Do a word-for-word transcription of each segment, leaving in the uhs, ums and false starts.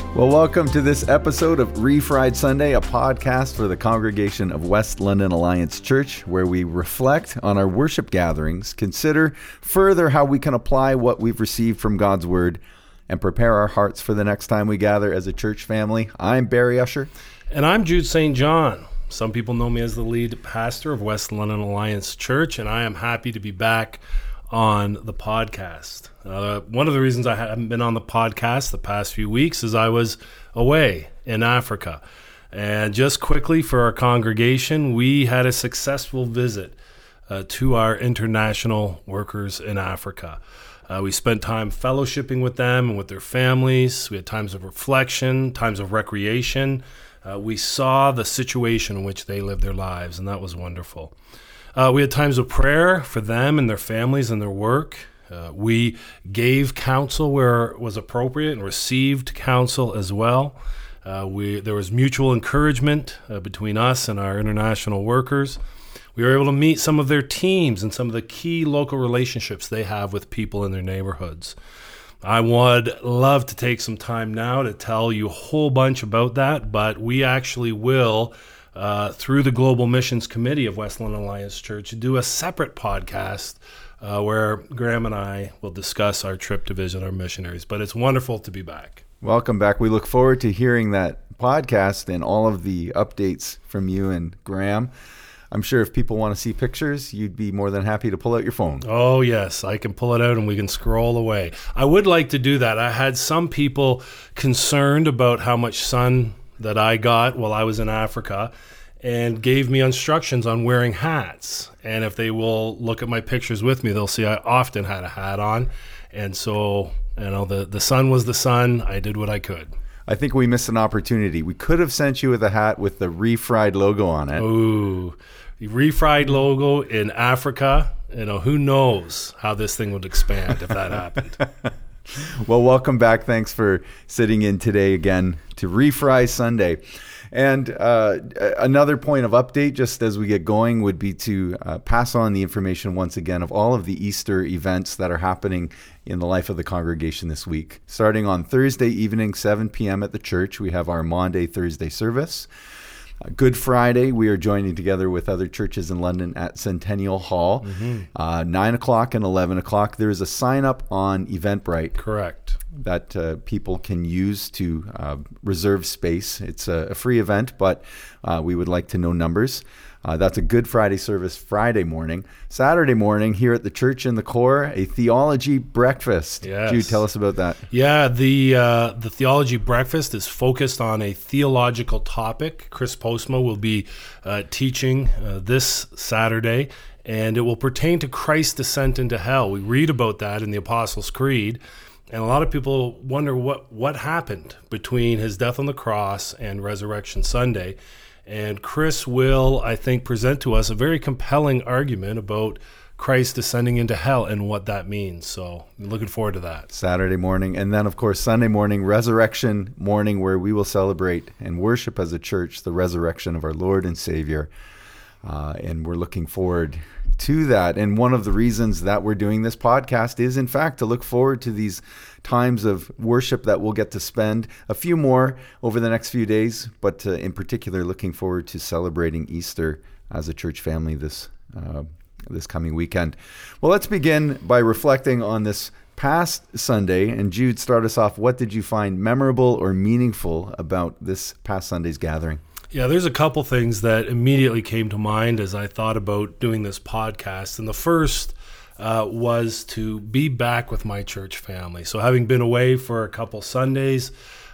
Well, welcome to this episode of Refried Sunday, a podcast for the congregation of West London Alliance Church, where we reflect on our worship gatherings, consider further how we can apply what we've received from God's Word, and prepare our hearts for the next time we gather as a church family. I'm Barry Usher. And I'm Jude Saint John. Some people know me as the lead pastor of West London Alliance Church, and I am happy to be back on the podcast. Uh, one of the reasons I haven't been on the podcast the past few weeks is I was away in Africa. And just quickly for our congregation, we had a successful visit uh, to our international workers in Africa. Uh, we spent time fellowshipping with them and with their families. We had times of reflection, times of recreation. Uh, we saw the situation in which they lived their lives, and that was wonderful. Uh, we had times of prayer for them and their families and their work. Uh, we gave counsel where it was appropriate and received counsel as well. Uh, we there was mutual encouragement uh, between us and our international workers. We were able to meet some of their teams and some of the key local relationships they have with people in their neighborhoods. I would love to take some time now to tell you a whole bunch about that, but we actually will Uh, through the Global Missions Committee of West London Alliance Church, do a separate podcast uh, where Graham and I will discuss our trip to visit our missionaries. But it's wonderful to be back. Welcome back. We look forward to hearing that podcast and all of the updates from you and Graham. I'm sure if people want to see pictures, you'd be more than happy to pull out your phone. Oh, yes. I can pull it out and we can scroll away. I would like to do that. I had some people concerned about how much sun that I got while I was in Africa, and gave me instructions on wearing hats. And if they will look at my pictures with me, they'll see I often had a hat on. And so, you know, the, the sun was the sun. I did what I could. I think we missed an opportunity. We could have sent you with a hat with the Refried logo on it. Ooh, the Refried logo in Africa. You know, who knows how this thing would expand if that happened. Well, welcome back. Thanks for sitting in today again to Refry Sunday. And uh, another point of update, just as we get going, would be to uh, pass on the information once again of all of the Easter events that are happening in the life of the congregation this week. Starting on Thursday evening, seven p.m. at the church, we have our Maundy Thursday service. Uh, Good Friday, we are joining together with other churches in London at Centennial Hall. Mm-hmm. Uh, nine o'clock and eleven o'clock. There is a sign up on Eventbrite. Correct. That uh, people can use to uh, reserve space. It's a, a free event, but uh, we would like to know numbers. Uh, that's a Good Friday service Friday morning. Saturday morning, here at the church in the core, a theology breakfast. Yes. Jude, tell us about that. Yeah, the uh, the theology breakfast is focused on a theological topic. Chris Postma will be uh, teaching uh, this Saturday, and it will pertain to Christ's descent into hell. We read about that in the Apostles' Creed, and a lot of people wonder what, what happened between his death on the cross and Resurrection Sunday. And Chris will, I think, present to us a very compelling argument about Christ descending into hell and what that means. So I'm looking forward to that. Saturday morning. And then, of course, Sunday morning, Resurrection morning, where we will celebrate and worship as a church the resurrection of our Lord and Savior. Uh, and we're looking forward to that. And one of the reasons that we're doing this podcast is, in fact, to look forward to these times of worship that we'll get to spend, a few more over the next few days, but uh, in particular, looking forward to celebrating Easter as a church family this uh, this coming weekend. Well, let's begin by reflecting on this past Sunday. And Jude, start us off. What did you find memorable or meaningful about this past Sunday's gathering? Yeah, there's a couple things that immediately came to mind as I thought about doing this podcast. And the first uh, was to be back with my church family. So having been away for a couple Sundays,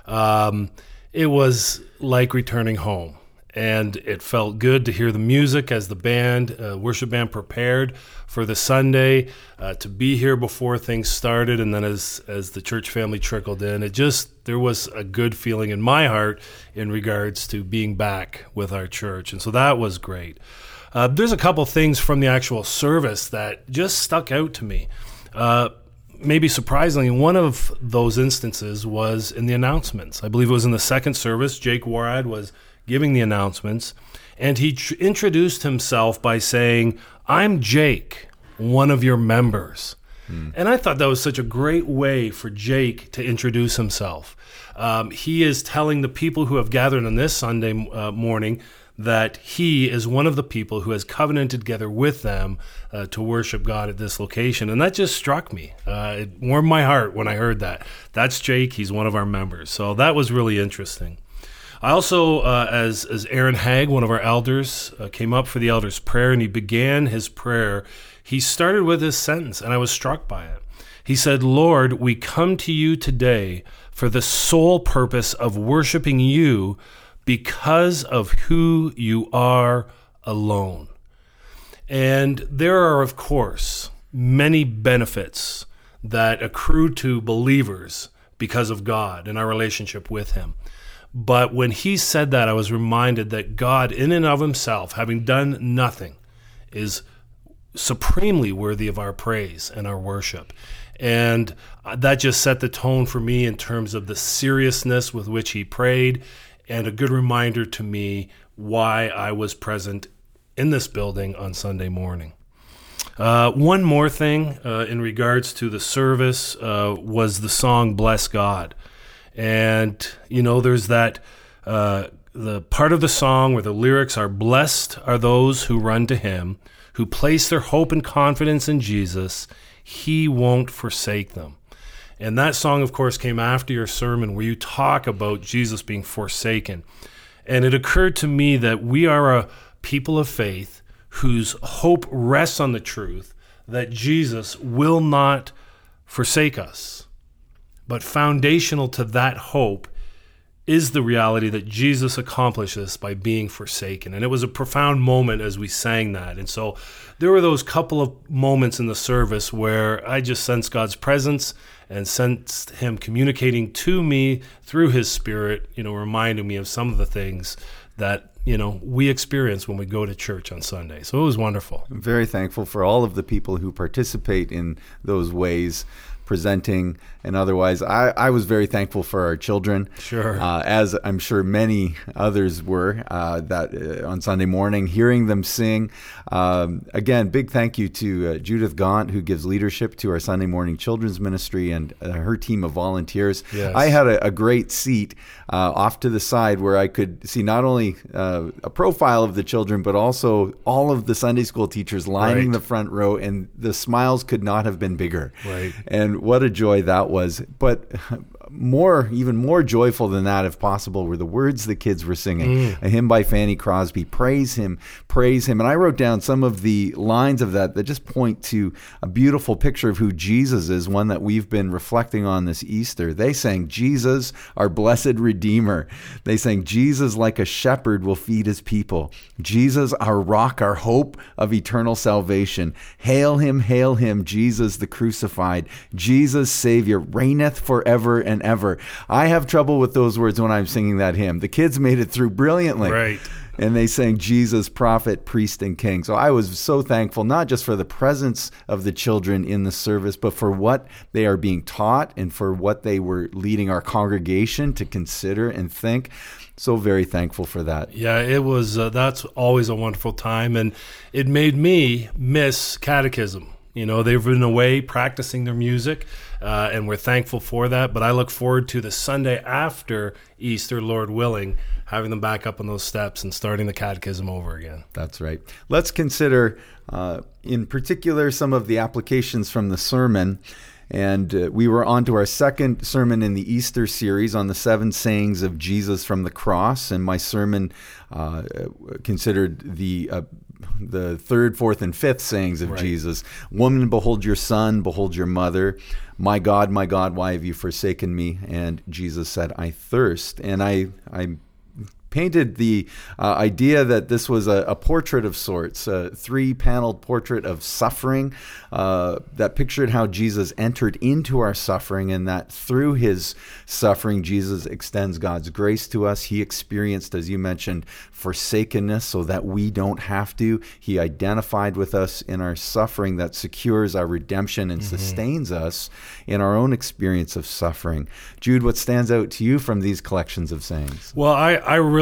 um, it was like returning home. And it felt good to hear the music as the band, uh, worship band prepared for the Sunday, uh, to be here before things started. And then as as the church family trickled in, it just, there was a good feeling in my heart in regards to being back with our church. And so that was great. Uh, there's a couple things from the actual service that just stuck out to me. Uh, maybe surprisingly, one of those instances was in the announcements. I believe it was in the second service. Jake Warad was giving the announcements, and he tr- introduced himself by saying, "I'm Jake, one of your members." Mm. And I thought that was such a great way for Jake to introduce himself. Um, he is telling the people who have gathered on this Sunday uh, morning that he is one of the people who has covenanted together with them uh, to worship God at this location. And that just struck me. Uh, it warmed my heart when I heard that. That's Jake. He's one of our members. So that was really interesting. I also, uh, as, as Aaron Hagg, one of our elders, uh, came up for the elders' prayer, and he began his prayer. He started with this sentence, and I was struck by it. He said, "Lord, we come to you today for the sole purpose of worshiping you because of who you are alone." And there are, of course, many benefits that accrue to believers because of God and our relationship with him. But when he said that, I was reminded that God, in and of himself, having done nothing, is supremely worthy of our praise and our worship. And that just set the tone for me in terms of the seriousness with which he prayed, and a good reminder to me why I was present in this building on Sunday morning. Uh, one more thing uh, in regards to the service uh, was the song "Bless God." And, you know, there's that, uh, the part of the song where the lyrics are, "Blessed are those who run to him, who place their hope and confidence in Jesus. He won't forsake them." And that song, of course, came after your sermon where you talk about Jesus being forsaken. And it occurred to me that we are a people of faith whose hope rests on the truth that Jesus will not forsake us. But foundational to that hope is the reality that Jesus accomplished this by being forsaken. And it was a profound moment as we sang that. And so there were those couple of moments in the service where I just sensed God's presence and sensed him communicating to me through his Spirit, you know, reminding me of some of the things that, you know, we experience when we go to church on Sunday. So it was wonderful. I'm very thankful for all of the people who participate in those ways, presenting and otherwise. I, I was very thankful for our children, sure, uh, as I'm sure many others were, uh, that uh, on Sunday morning, hearing them sing. Um, again, big thank you to uh, Judith Gaunt, who gives leadership to our Sunday morning children's ministry, and uh, her team of volunteers. Yes. I had a, a great seat uh, off to the side where I could see not only uh, a profile of the children, but also all of the Sunday school teachers lining right. the front row, and the smiles could not have been bigger. Right. And what a joy that was. But more, even more joyful than that, if possible, were the words the kids were singing. Mm. A hymn by Fanny Crosby, "Praise Him, Praise Him." And I wrote down some of the lines of that that just point to a beautiful picture of who Jesus is, one that we've been reflecting on this Easter. They sang, "Jesus, our blessed Redeemer." They sang, "Jesus, like a shepherd, will feed his people. Jesus, our rock, our hope of eternal salvation. Hail him, hail him, Jesus the crucified. Jesus, Savior, reigneth forever and ever." I have trouble with those words when I'm singing that hymn. The kids made it through brilliantly. Right. And they sang Jesus, prophet, priest, and king. So I was so thankful, not just for the presence of the children in the service, but for what they are being taught and for what they were leading our congregation to consider and think. So very thankful for that. Yeah, it was, uh, that's always a wonderful time. And it made me miss catechism. You know, they've been away practicing their music, uh, and we're thankful for that. But I look forward to the Sunday after Easter, Lord willing, having them back up on those steps and starting the catechism over again. That's right. Let's consider, uh, in particular, some of the applications from the sermon. And uh, we were on to our second sermon in the Easter series on the seven sayings of Jesus from the cross. And my sermon uh, considered the uh, the third, fourth, and fifth sayings of right. Jesus. "Woman, behold your son, behold your mother. My God, my God, why have you forsaken me?" And Jesus said, "I thirst." And I, I painted the uh, idea that this was a, a portrait of sorts, a three-paneled portrait of suffering uh, that pictured how Jesus entered into our suffering, and that through his suffering, Jesus extends God's grace to us. He experienced, as you mentioned, forsakenness so that we don't have to. He identified with us in our suffering that secures our redemption and mm-hmm. sustains us in our own experience of suffering. Jude, what stands out to you from these collections of sayings? Well, I, I really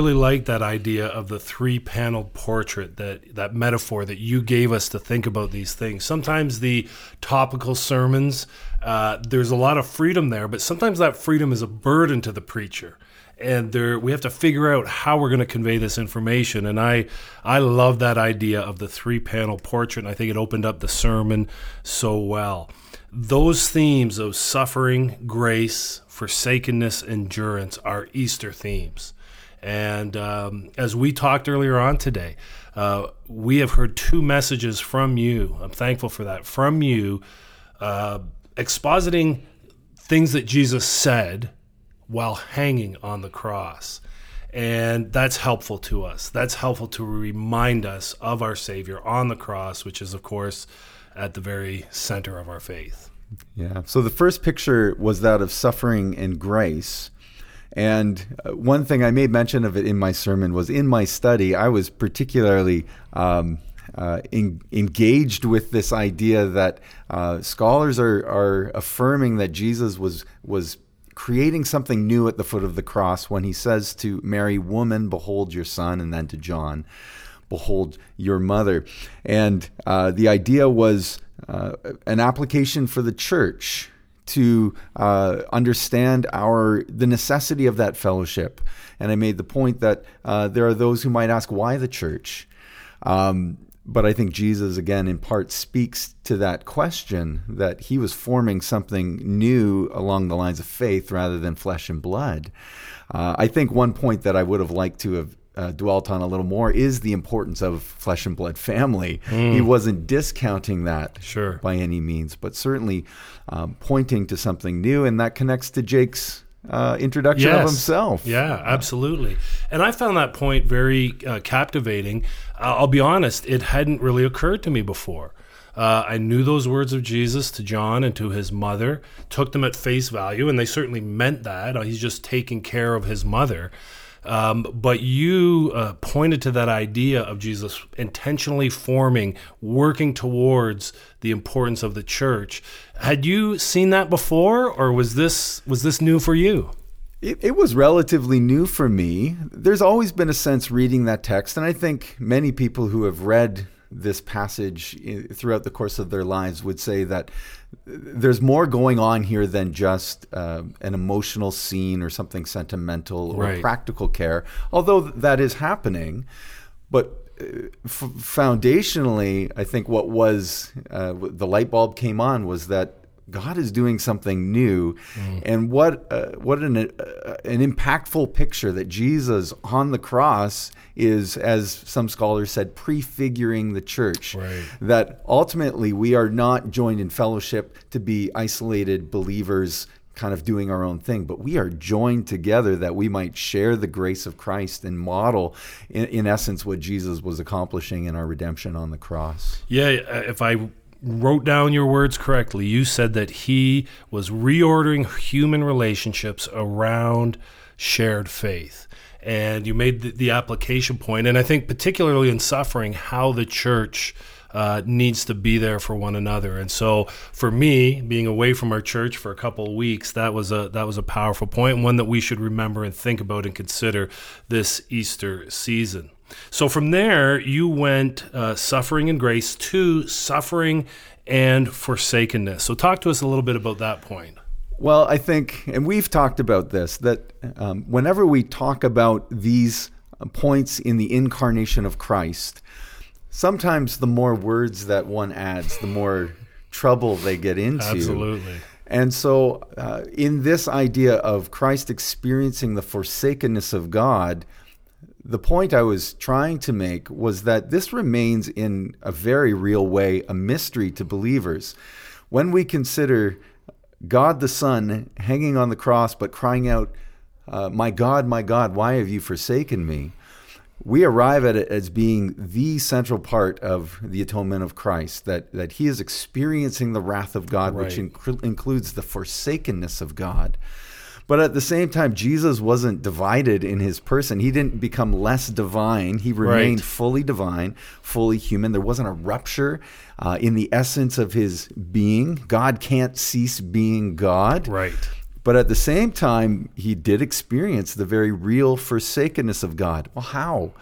really like that idea of the three-paneled portrait, that that metaphor that you gave us to think about these things. Sometimes the topical sermons, uh, there's a lot of freedom there, but sometimes that freedom is a burden to the preacher. And there, we have to figure out how we're going to convey this information. And I, I love that idea of the three-panel portrait. And I think it opened up the sermon so well. Those themes of suffering, grace, forsakenness, endurance are Easter themes. And um, as we talked earlier on today, uh, we have heard two messages from you. I'm thankful for that. From you, uh, expositing things that Jesus said while hanging on the cross. And that's helpful to us. That's helpful to remind us of our Savior on the cross, which is, of course, at the very center of our faith. Yeah. So the first picture was that of suffering and grace. And one thing I made mention of it in my sermon was in my study, I was particularly um, uh, in, engaged with this idea that uh, scholars are, are affirming that Jesus was was creating something new at the foot of the cross when he says to Mary, "Woman, behold your son," and then to John, "Behold your mother." And uh, the idea was uh, an application for the church to uh, understand our the necessity of that fellowship. And I made the point that uh, there are those who might ask, why the church? Um, But I think Jesus, again, in part speaks to that question, that he was forming something new along the lines of faith rather than flesh and blood. Uh, I think one point that I would have liked to have uh, dwelt on a little more is the importance of flesh and blood family. Mm. He wasn't discounting that sure. by any means, but certainly um, pointing to something new, and that connects to Jake's Uh, introduction yes. of himself. Yeah, absolutely. And I found that point very uh, captivating. Uh, I'll be honest, it hadn't really occurred to me before. Uh, I knew those words of Jesus to John and to his mother, took them at face value, and they certainly meant that. Uh, he's just taking care of his mother. Um, but you uh, pointed to that idea of Jesus intentionally forming, working towards the importance of the church. Had you seen that before, or was this was this new for you? It, it was relatively new for me. There's always been a sense reading that text, and I think many people who have read this passage throughout the course of their lives would say that there's more going on here than just uh, an emotional scene or something sentimental or right. practical care, although that is happening. But f- foundationally, I think what was uh, the light bulb came on was that God is doing something new, mm. and what uh, what an uh, an impactful picture that Jesus on the cross is, as some scholars said, prefiguring the church. Right. That ultimately we are not joined in fellowship to be isolated believers kind of doing our own thing, but we are joined together that we might share the grace of Christ and model, in, in essence, what Jesus was accomplishing in our redemption on the cross. Yeah, if I wrote down your words correctly, you said that he was reordering human relationships around shared faith. And you made the, the application point, and I think particularly in suffering, how the church uh, needs to be there for one another. And so for me, being away from our church for a couple of weeks, that was a that was a powerful point, and one that we should remember and think about and consider this Easter season. So from there, you went uh, suffering and grace to suffering and forsakenness. So talk to us a little bit about that point. Well, I think, and we've talked about this, that um, whenever we talk about these points in the incarnation of Christ, sometimes the more words that one adds, the more trouble they get into. Absolutely. And so uh, in this idea of Christ experiencing the forsakenness of God, the point I was trying to make was that this remains in a very real way a mystery to believers. When we consider God the Son hanging on the cross but crying out, uh, "My God, my God, why have you forsaken me?" we arrive at it as being the central part of the atonement of Christ, that, that he is experiencing the wrath of God, right. which inc- includes the forsakenness of God. But at the same time, Jesus wasn't divided in his person. He didn't become less divine. He remained right. fully divine, fully human. There wasn't a rupture uh, in the essence of his being. God can't cease being God. Right. But at the same time, he did experience the very real forsakenness of God. Well, how?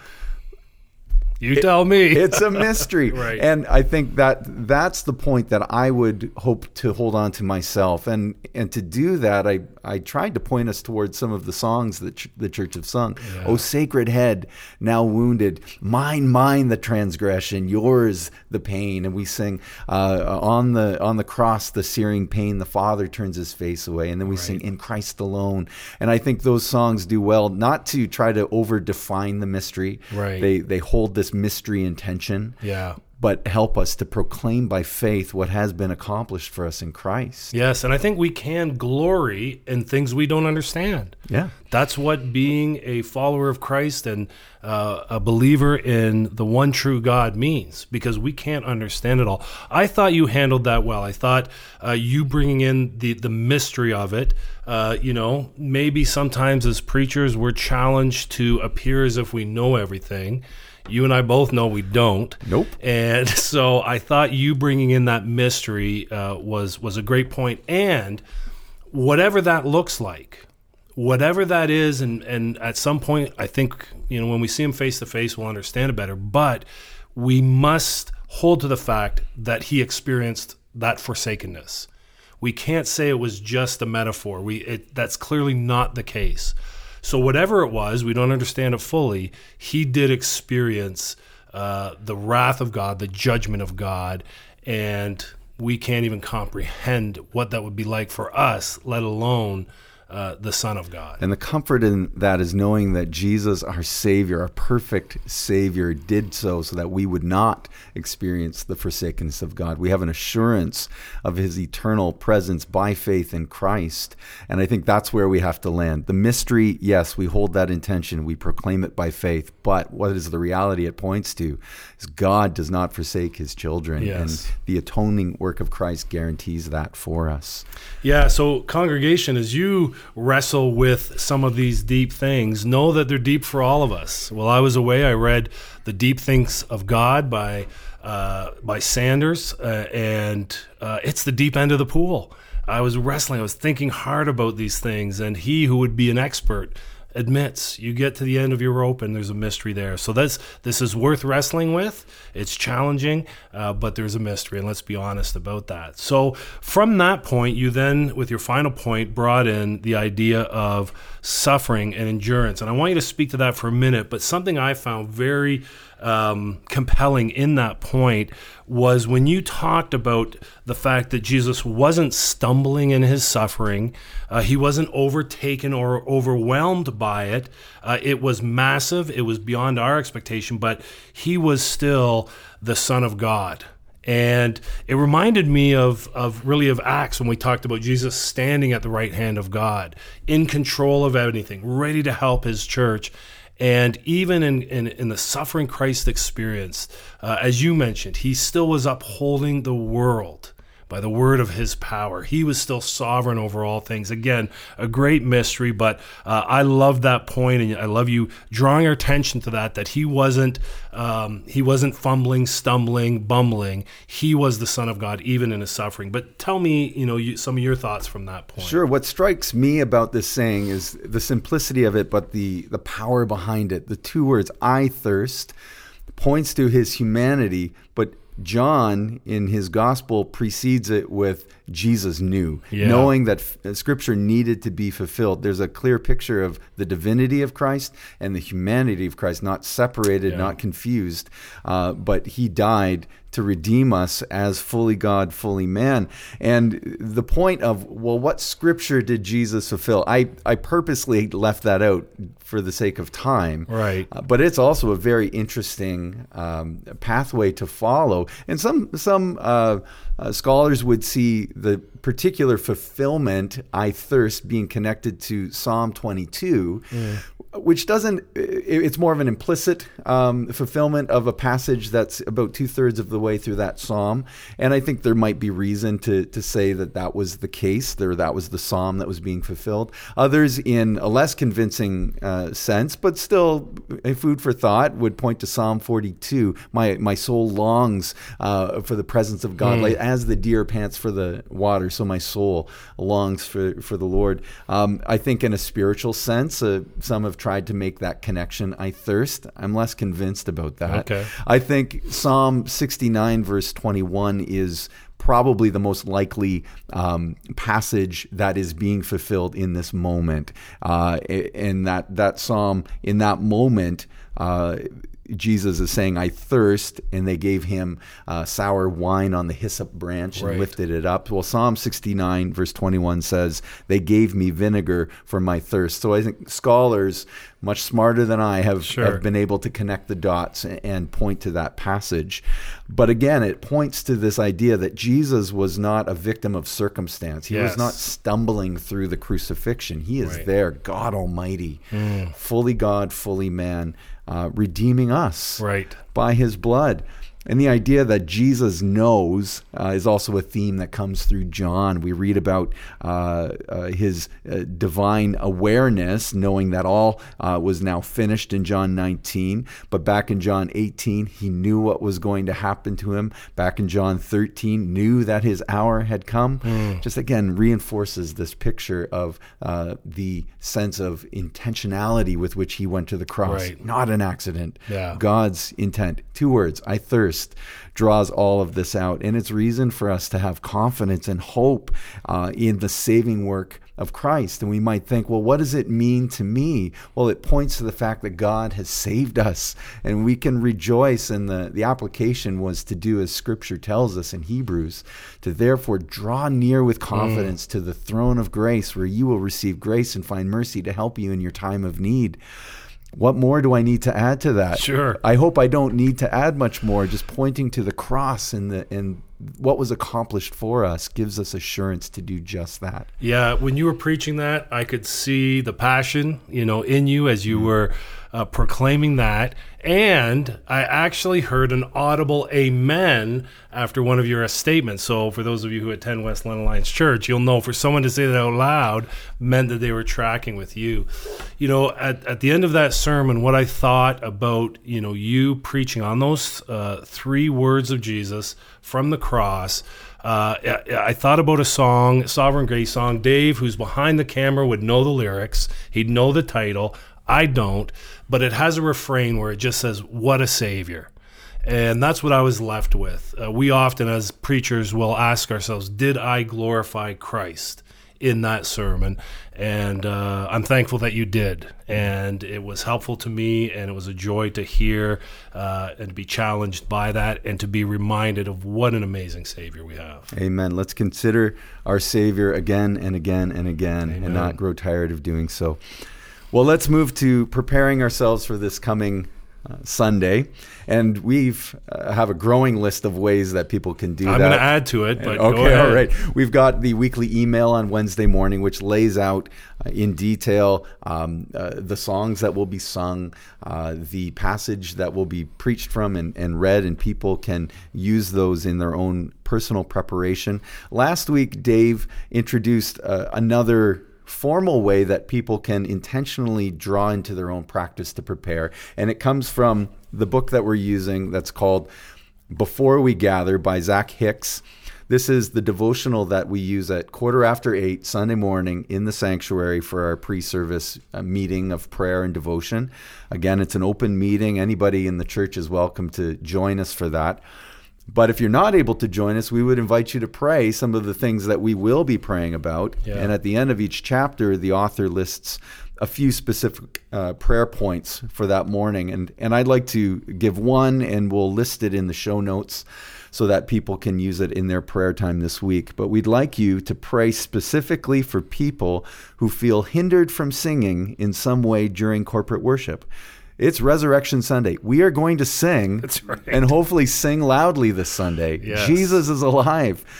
You tell me. It's a mystery. Right. And I think that that's the point that I would hope to hold on to myself. And and to do that, I, I tried to point us towards some of the songs that ch- the church have sung. Yeah. O sacred head, now wounded, mine, mine the transgression, yours the pain. And we sing, uh, on the on the cross, the searing pain, the Father turns his face away. And then we right. sing, in Christ alone. And I think those songs do well not to try to over-define the mystery. Right. They, they hold this mystery and tension, yeah, but help us to proclaim by faith what has been accomplished for us in Christ. Yes, and I think we can glory in things we don't understand. Yeah. That's what being a follower of Christ and uh, a believer in the one true God means, because we can't understand it all. I thought you handled that well. I thought uh, you bringing in the, the mystery of it, uh, you know, maybe sometimes as preachers we're challenged to appear as if we know everything. You and I both know we don't. Nope. And so I thought you bringing in that mystery uh, was was a great point. And whatever that looks like, whatever that is, and, and at some point, I think, you know, when we see him face to face, we'll understand it better. But we must hold to the fact that he experienced that forsakenness. We can't say it was just a metaphor. We it, that's clearly not the case. So whatever it was, we don't understand it fully, he did experience uh, the wrath of God, the judgment of God, and we can't even comprehend what that would be like for us, let alone uh, the Son of God. And the comfort in that is knowing that Jesus, our Savior, our perfect Savior, did so so that we would not experience the forsakenness of God. We have an assurance of his eternal presence by faith in Christ. And I think that's where we have to land. The mystery, yes, we hold that intention. We proclaim it by faith. But what is the reality it points to is God does not forsake his children. Yes. And the atoning work of Christ guarantees that for us. Yeah, so congregation, as you wrestle with some of these deep things, know that they're deep for all of us. While I was away, I read The Deep Things of God by uh, by Sanders, uh, and uh, it's the deep end of the pool. I was wrestling, I was thinking hard about these things, and he who would be an expert admits you get to the end of your rope and there's a mystery there. So that's this is worth wrestling with. It's challenging, uh, but there's a mystery, and let's be honest about that. So from that point, you then, with your final point, brought in the idea of suffering and endurance. And I want you to speak to that for a minute, but something I found very um, compelling in that point was when you talked about the fact that Jesus wasn't stumbling in his suffering. Uh, he wasn't overtaken or overwhelmed by it. Uh, it was massive. It was beyond our expectation, but he was still the Son of God. And it reminded me of, of really of Acts when we talked about Jesus standing at the right hand of God, in control of everything, ready to help his church. And even in, in, in the suffering Christ experienced, uh, as you mentioned, he still was upholding the world by the word of his power. He was still sovereign over all things. Again, a great mystery, but uh, I love that point, and I love you drawing our attention to that, that he wasn't um, he wasn't fumbling, stumbling, bumbling. He was the Son of God, even in his suffering. But tell me, you know, you, some of your thoughts from that point. Sure. What strikes me about this saying is the simplicity of it, but the, the power behind it. The two words, I thirst, points to his humanity, but John, in his gospel, precedes it with Jesus knew, yeah. knowing that f- Scripture needed to be fulfilled. There's a clear picture of the divinity of Christ and the humanity of Christ, not separated, yeah. not confused, uh, but he died to redeem us as fully God, fully man. And the point of, well, what Scripture did Jesus fulfill? I, I purposely left that out for the sake of time. Right. Uh, but it's also a very interesting um, pathway to follow. And some some uh, uh, scholars would see the particular fulfillment, I thirst, being connected to Psalm twenty-two, mm. which doesn't, it's more of an implicit um, fulfillment of a passage that's about two thirds of the way through that psalm. And I think there might be reason to to say that that was the case, there that was the psalm that was being fulfilled. Others, in a less convincing uh, sense, but still a food for thought, would point to Psalm forty-two. My my soul longs uh, for the presence of God, mm. like, as the deer pants for the water, so my soul longs for for the Lord. Um, I think in a spiritual sense, uh, some have tried to make that connection. I thirst. I'm less convinced about that. Okay. I think Psalm sixty-nine verse twenty-one is probably the most likely um, passage that is being fulfilled in this moment. Uh, and that, that psalm, in that moment, uh, Jesus is saying, I thirst, and they gave him uh, sour wine on the hyssop branch and right. lifted it up. Well, Psalm sixty-nine, verse twenty-one says, they gave me vinegar for my thirst. So I think scholars, much smarter than I, have, sure. have been able to connect the dots and point to that passage. But again, it points to this idea that Jesus was not a victim of circumstance. He yes. was not stumbling through the crucifixion. He is right. there, God Almighty, mm. fully God, fully man, Uh, redeeming us right. by his blood. And the idea that Jesus knows uh, is also a theme that comes through John. We read about uh, uh, his uh, divine awareness, knowing that all uh, was now finished in John nineteen. But back in John eighteen, he knew what was going to happen to him. Back in John thirteen, knew that his hour had come. Mm. Just again, reinforces this picture of uh, the sense of intentionality with which he went to the cross. Right. Not an accident. Yeah. God's intent. Two words, I thirst. Draws all of this out. And it's reason for us to have confidence and hope uh, in the saving work of Christ. And we might think, well, what does it mean to me? Well, it points to the fact that God has saved us, and we can rejoice. And the, the application was to do as Scripture tells us in Hebrews, to therefore draw near with confidence mm. to the throne of grace, where you will receive grace and find mercy to help you in your time of need. What more do I need to add to that? Sure. I hope I don't need to add much more. Just pointing to the cross and the and what was accomplished for us gives us assurance to do just that. Yeah, when you were preaching that, I could see the passion, you know, in you as you mm. were uh, proclaiming that. And I actually heard an audible amen after one of your statements. So for those of you who attend West London Alliance Church, you'll know for someone to say that out loud meant that they were tracking with you. You know, at, at the end of that sermon, what I thought about, you know, you preaching on those uh, three words of Jesus from the cross, uh, I, I thought about a song, Sovereign Grace song. Dave, who's behind the camera, would know the lyrics. He'd know the title. I don't, but it has a refrain where it just says, what a Savior. And that's what I was left with. Uh, we often, as preachers, will ask ourselves, did I glorify Christ in that sermon? And uh, I'm thankful that you did. And it was helpful to me, and it was a joy to hear uh, and to be challenged by that, and to be reminded of what an amazing Savior we have. Amen. Let's consider our Savior again and again and again, Amen. And not grow tired of doing so. Well, let's move to preparing ourselves for this coming uh, Sunday. And we've uh, have a growing list of ways that people can do I'm that. I'm going to add to it, but okay, go ahead. All right. We've got the weekly email on Wednesday morning, which lays out uh, in detail um, uh, the songs that will be sung, uh, the passage that will be preached from and, and read, and people can use those in their own personal preparation. Last week, Dave introduced uh, another formal way that people can intentionally draw into their own practice to prepare. And it comes from the book that we're using that's called Before We Gather by Zach Hicks. This is the devotional that we use at quarter after eight Sunday morning in the sanctuary for our pre-service uh, meeting of prayer and devotion. Again, it's an open meeting. Anybody in the church is welcome to join us for that. But if you're not able to join us, we would invite you to pray some of the things that we will be praying about. Yeah. And at the end of each chapter, the author lists a few specific uh, prayer points for that morning. And, and I'd like to give one, and we'll list it in the show notes so that people can use it in their prayer time this week. But we'd like you to pray specifically for people who feel hindered from singing in some way during corporate worship. It's Resurrection Sunday. We are going to sing. That's right. And hopefully sing loudly this Sunday. Yes. Jesus is alive.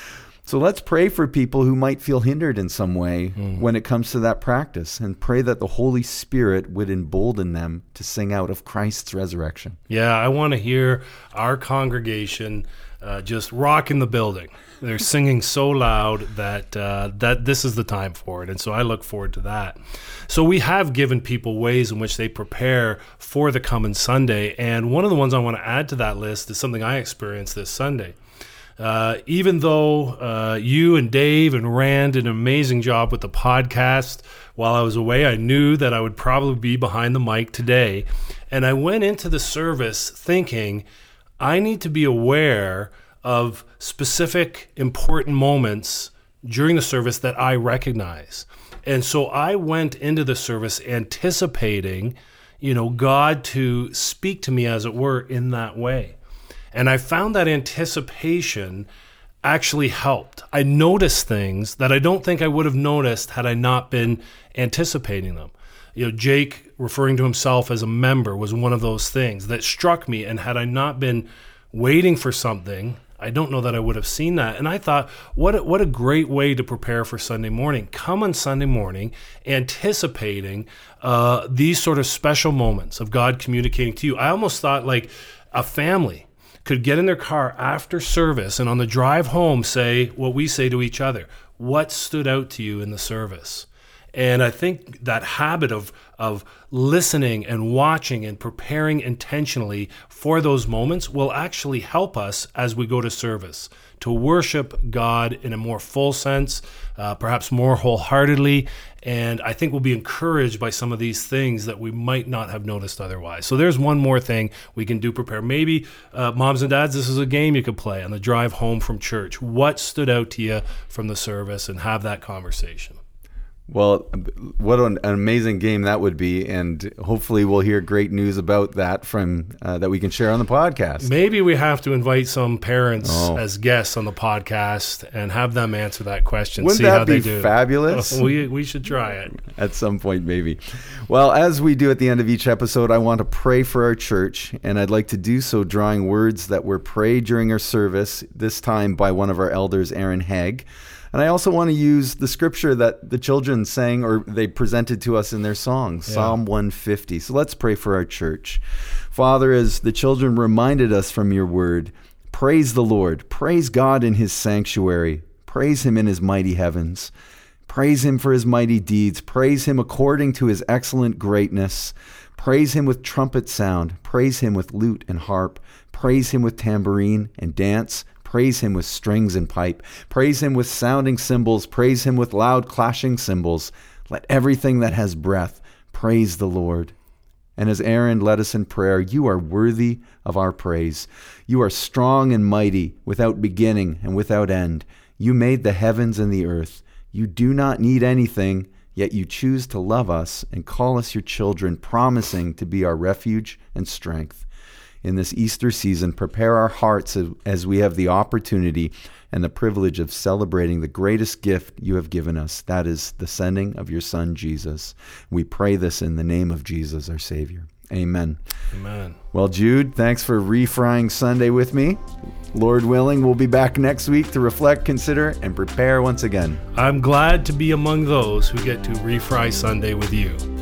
So let's pray for people who might feel hindered in some way mm. when it comes to that practice, and pray that the Holy Spirit would embolden them to sing out of Christ's resurrection. Yeah, I want to hear our congregation uh, just rock in the building. They're singing so loud that uh, that this is the time for it. And so I look forward to that. So we have given people ways in which they prepare for the coming Sunday. And one of the ones I want to add to that list is something I experienced this Sunday. Uh, even though uh, you and Dave and Rand did an amazing job with the podcast while I was away, I knew that I would probably be behind the mic today. And I went into the service thinking, I need to be aware of specific important moments during the service that I recognize. And so I went into the service anticipating, you know, God to speak to me, as it were, in that way. And I found that anticipation actually helped. I noticed things that I don't think I would have noticed had I not been anticipating them. You know, Jake referring to himself as a member was one of those things that struck me. And had I not been waiting for something, I don't know that I would have seen that. And I thought, what a, what a great way to prepare for Sunday morning. Come on Sunday morning anticipating uh, these sort of special moments of God communicating to you. I almost thought like a family could get in their car after service and on the drive home say what we say to each other. What stood out to you in the service? And I think that habit of of listening and watching and preparing intentionally for those moments will actually help us as we go to service, to worship God in a more full sense, uh, perhaps more wholeheartedly. And I think we'll be encouraged by some of these things that we might not have noticed otherwise. So there's one more thing we can do, prepare. Maybe, uh, moms and dads, this is a game you could play on the drive home from church. What stood out to you from the service, and have that conversation. Well, what an amazing game that would be, and hopefully we'll hear great news about that from uh, that we can share on the podcast. Maybe we have to invite some parents oh. as guests on the podcast and have them answer that question. Wouldn't see that how be they do. fabulous? we we should try it at some point, maybe. Well, as we do at the end of each episode, I want to pray for our church, and I'd like to do so drawing words that were prayed during our service, this time by one of our elders, Aaron Hegg. And I also want to use the scripture that the children sang, or they presented to us in their song, yeah. Psalm one fifty. So let's pray for our church. Father, as the children reminded us from your word, praise the Lord. Praise God in his sanctuary. Praise him in his mighty heavens. Praise him for his mighty deeds. Praise him according to his excellent greatness. Praise him with trumpet sound. Praise him with lute and harp. Praise him with tambourine and dance. Praise him with strings and pipe. Praise him with sounding cymbals. Praise him with loud clashing cymbals. Let everything that has breath praise the Lord. And as Aaron led us in prayer, you are worthy of our praise. You are strong and mighty, without beginning and without end. You made the heavens and the earth. You do not need anything, yet you choose to love us and call us your children, promising to be our refuge and strength. In this Easter season, prepare our hearts as we have the opportunity and the privilege of celebrating the greatest gift you have given us. That is the sending of your Son, Jesus. We pray this in the name of Jesus, our Savior. Amen. Amen. Well, Jude, thanks for refrying Sunday with me. Lord willing, we'll be back next week to reflect, consider, and prepare once again. I'm glad to be among those who get to refry Sunday with you.